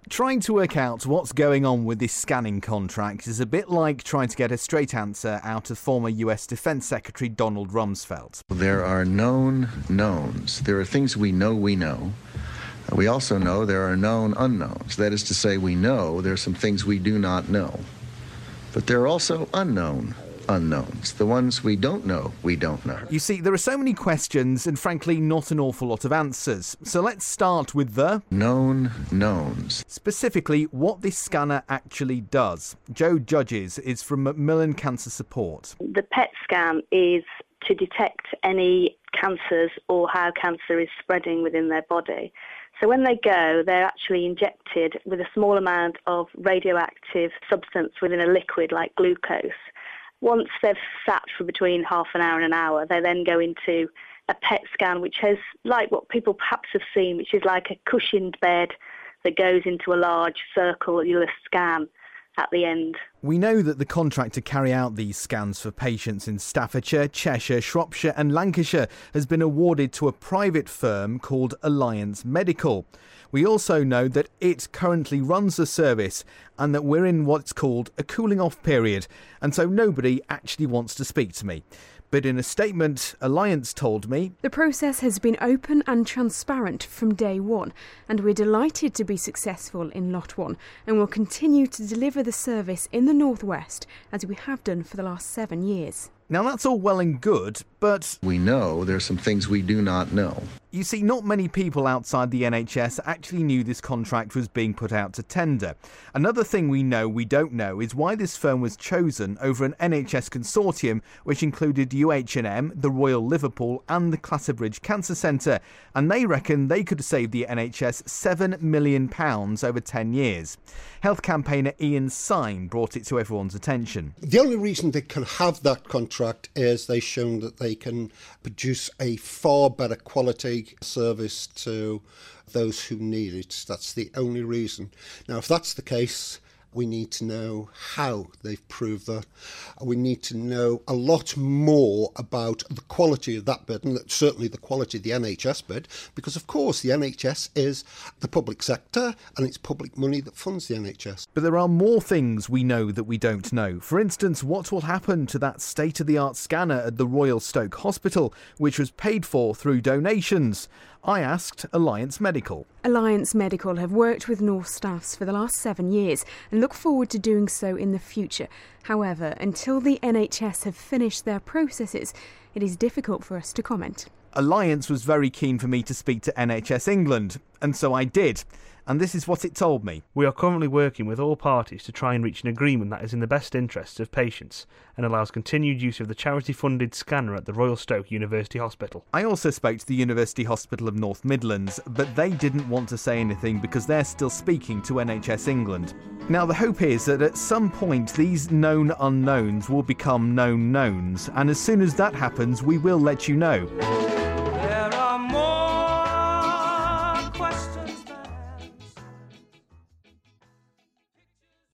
Trying to work out what's going on with this scanning contract is a bit like trying to get a straight answer out of former US Defense Secretary Donald Rumsfeld. There are known knowns. There are things we know. We also know there are known unknowns. That is to say, we know there are some things we do not know. But there are also unknown unknowns. The ones we don't know. You see, there are so many questions and frankly not an awful lot of answers. So let's start with the known knowns. Specifically, what this scanner actually does. Joe Judges is from Macmillan Cancer Support. The PET scan is to detect any cancers or how cancer is spreading within their body. So when they go, they're actually injected with a small amount of radioactive substance within a liquid like glucose. Once they've sat for between half an hour and an hour, they then go into a PET scan, which has, like what people perhaps have seen, which is like a cushioned bed that goes into a large circular scan at the end. We know that the contract to carry out these scans for patients in Staffordshire, Cheshire, Shropshire and Lancashire has been awarded to a private firm called Alliance Medical. We also know that it currently runs the service and that we're in what's called a cooling off period, and so nobody actually wants to speak to me. But in a statement, Alliance told me, "The process has been open and transparent from day one, and we're delighted to be successful in Lot 1 and will continue to deliver the service in the North West as we have done for the last 7 years." Now that's all well and good, but we know there are some things we do not know. You see, not many people outside the NHS actually knew this contract was being put out to tender. Another thing we don't know is why this firm was chosen over an NHS consortium which included UH&M, the Royal Liverpool and the Clatterbridge Cancer Centre, and they reckon they could save the NHS £7 million over 10 years. Health campaigner Ian Syme brought it to everyone's attention. The only reason they can have that contract is they've shown that they can produce a far better quality service to those who need it. That's the only reason. Now, if that's the case, we need to know how they've proved that. We need to know a lot more about the quality of that bit, and certainly the quality of the NHS bit, because of course the NHS is the public sector and it's public money that funds the NHS. But there are more things we know that we don't know. For instance, what will happen to that state-of-the-art scanner at the Royal Stoke Hospital, which was paid for through donations? I asked Alliance Medical. Alliance Medical have worked with North staffs for the last 7 years and look forward to doing so in the future. However, until the NHS have finished their processes, it is difficult for us to comment. Alliance was very keen for me to speak to NHS England, and so I did. And this is what it told me. "We are currently working with all parties to try and reach an agreement that is in the best interests of patients and allows continued use of the charity-funded scanner at the Royal Stoke University Hospital." I also spoke to the University Hospital of North Midlands, but they didn't want to say anything because they're still speaking to NHS England. Now, the hope is that at some point these known unknowns will become known knowns, and as soon as that happens, we will let you know.